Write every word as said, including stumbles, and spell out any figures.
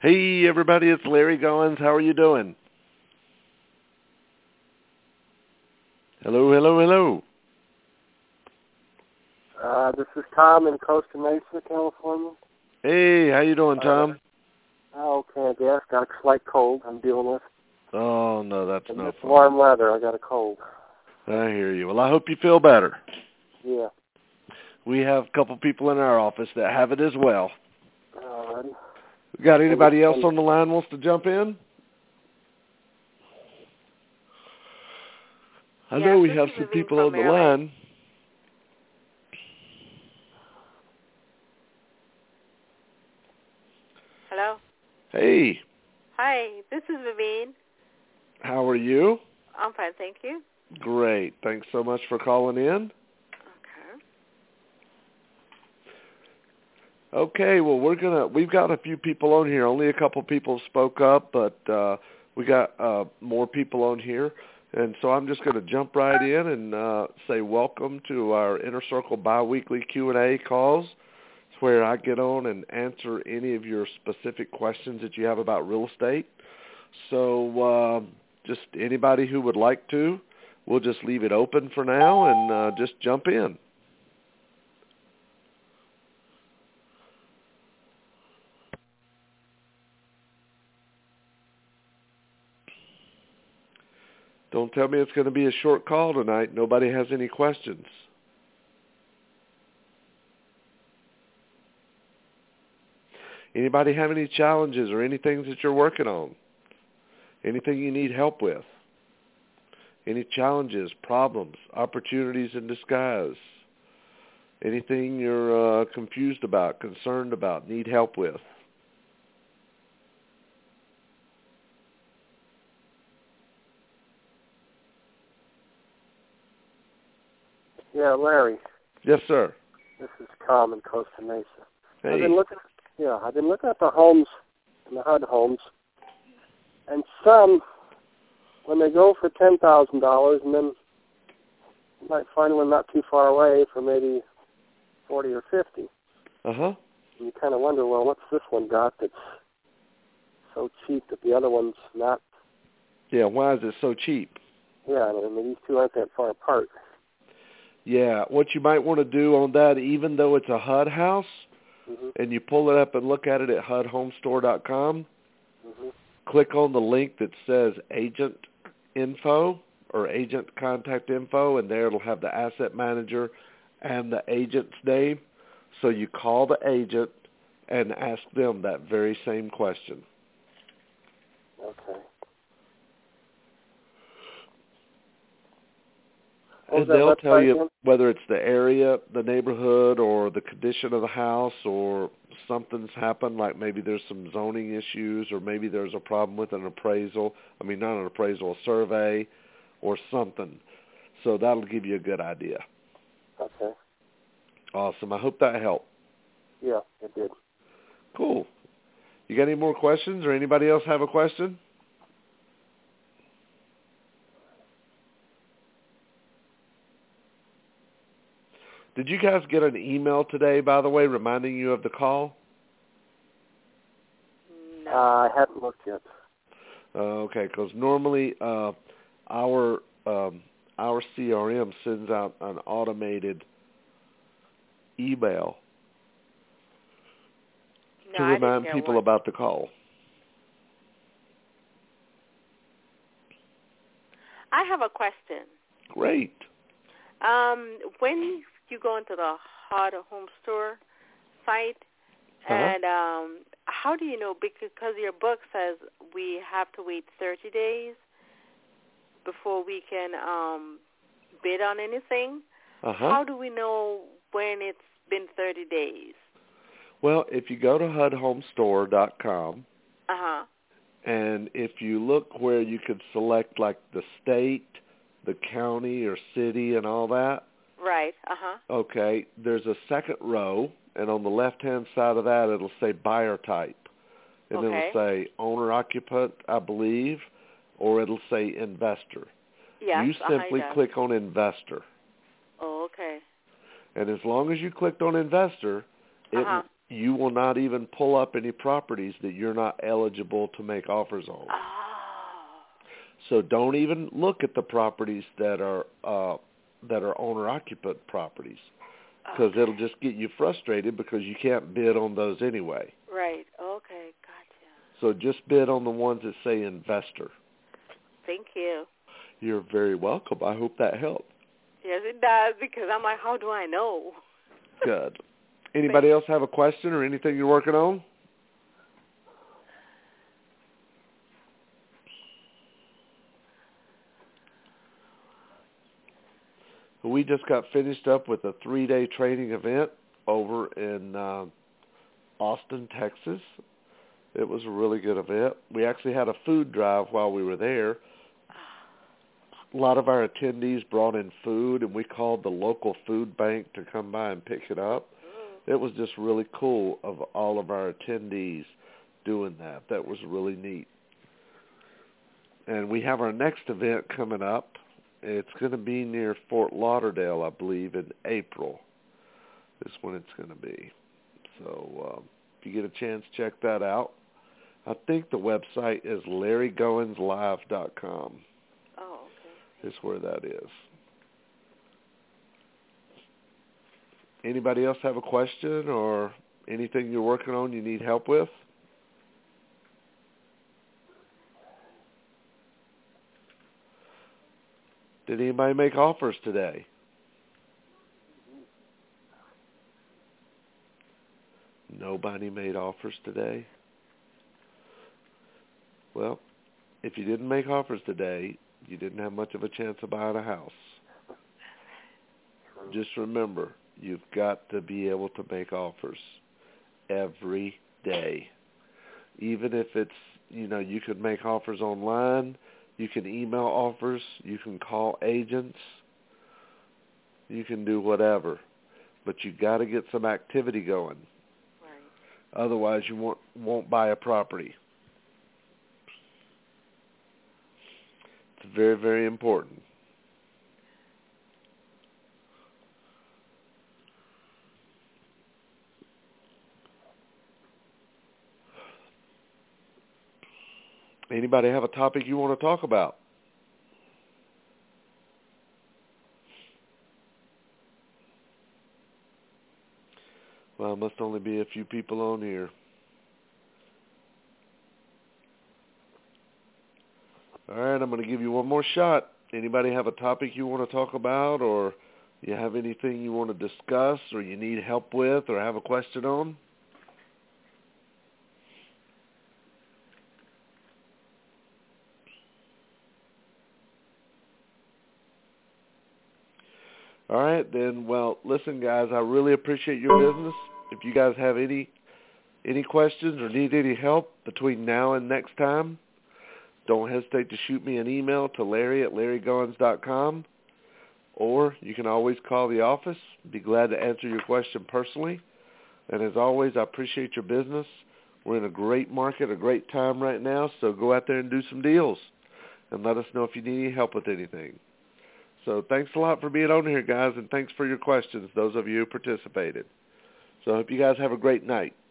Hey, everybody, it's Larry Goins. How are you doing? Hello, hello, hello. Uh, this is Tom in Costa Mesa, California. Hey, how you doing, Tom? Uh, okay, I guess. Got a slight cold I'm dealing with. Oh, no, that's and no it's fun. warm weather. I got a cold. I hear you. Well, I hope you feel better. Yeah. We have a couple people in our office that have it as well. Alrighty. Got anybody else on the line wants to jump in? I yes, know we this have is some Vivian people from on the Maryland. line. Hello? Hey. Hi, this is Vivian. How are you? I'm fine, thank you. Great. Thanks so much for calling in. Okay. Okay, well, we're gonna. We've got a few people on here. Only a couple people spoke up, but uh, we got uh, more people on here, and so I'm just going to jump right in and uh, say welcome to our Inner Circle biweekly Q and A calls. It's where I get on and answer any of your specific questions that you have about real estate. So, uh, just anybody who would like to, we'll just leave it open for now and uh, just jump in. Don't tell me it's going to be a short call tonight. Nobody has any questions. Anybody have any challenges or any things that you're working on? Anything you need help with? Any challenges, problems, opportunities in disguise? Anything you're uh, confused about, concerned about, need help with? Yeah, Larry. Yes, sir. This is Tom in Costa Mesa. Hey. I've been looking. Yeah, I've been looking at the homes, the H U D homes, and some, when they go for ten thousand dollars, and then you might find one not too far away for maybe forty or fifty. Uh huh. And you kind of wonder, well, what's this one got that's so cheap that the other one's not? Yeah. Why is it so cheap? Yeah, I mean these two aren't that far apart. Yeah. What you might want to do on that, even though it's a H U D house, mm-hmm. and you pull it up and look at it at H U D home store dot com. Mm-hmm. Click on the link that says agent info or agent contact info, and there it'll have the asset manager and the agent's name. So you call the agent and ask them that very same question. Okay. And they'll tell you whether it's the area, the neighborhood, or the condition of the house, or something's happened, like maybe there's some zoning issues, or maybe there's a problem with an appraisal. I mean, not an appraisal, a survey, or something. So that'll give you a good idea. Okay. Awesome. I hope that helped. Yeah, it did. Cool. You got any more questions, or anybody else have a question? Did you guys get an email today, by the way, reminding you of the call? No. Uh, I haven't looked yet. Uh, okay, because normally uh, our um, our C R M sends out an automated email no, to I didn't remind get people one. about the call. I have a question. Great. Um, when you go into the H U D home store site, Uh-huh. and um, how do you know? Because your book says we have to wait thirty days before we can um, bid on anything. Uh-huh. How do we know when it's been thirty days? Well, if you go to H U D home store dot com, Uh-huh. and if you look where you could select like the state, the county or city and all that. Right. Uh-huh. Okay, there's a second row, and on the left-hand side of that, it'll say buyer type. And Okay. it'll say owner-occupant, I believe, or it'll say investor. Yes. You simply uh-huh, click on investor. Oh, okay. And as long as you clicked on investor, it Uh-huh. you will not even pull up any properties that you're not eligible to make offers on. Oh. So don't even look at the properties that are uh, that are owner-occupant properties, because okay. it'll just get you frustrated because you can't bid on those anyway. Right. Okay. Gotcha. So just bid on the ones that say investor. Thank you. You're very welcome. I hope that helped. Yes, it does, because I'm like, how do I know? Good. Anybody else have a question or anything you're working on? We just got finished up with a three-day training event over in uh, Austin, Texas. It was a really good event. We actually had a food drive while we were there. A lot of our attendees brought in food, and we called the local food bank to come by and pick it up. It was just really cool of all of our attendees doing that. That was really neat. And we have our next event coming up. It's going to be near Fort Lauderdale, I believe, in April is when it's going to be. So um, if you get a chance, check that out. I think the website is larry goins live dot com. Oh, okay. Is where that is. Anybody else have a question or anything you're working on you need help with? Did anybody make offers today? Nobody made offers today? Well, if you didn't make offers today, you didn't have much of a chance of buying a house. Just remember, you've got to be able to make offers every day. Even if it's, you know, you could make offers online, you can email offers, you can call agents, you can do whatever. But you've got to get some activity going. Right. Otherwise, you won't, won't buy a property. It's very, very important. Anybody have a topic you want to talk about? Well, must only be a few people on here. All right, I'm going to give you one more shot. Anybody have a topic you want to talk about, or you have anything you want to discuss, or you need help with, or have a question on? All right, then, well, listen, guys, I really appreciate your business. If you guys have any any questions or need any help between now and next time, don't hesitate to shoot me an email to Larry at larry goins dot com, or you can always call the office. Be glad to answer your question personally. And as always, I appreciate your business. We're in a great market, a great time right now, so go out there and do some deals and let us know if you need any help with anything. So thanks a lot for being on here, guys, and thanks for your questions, those of you who participated. So I hope you guys have a great night.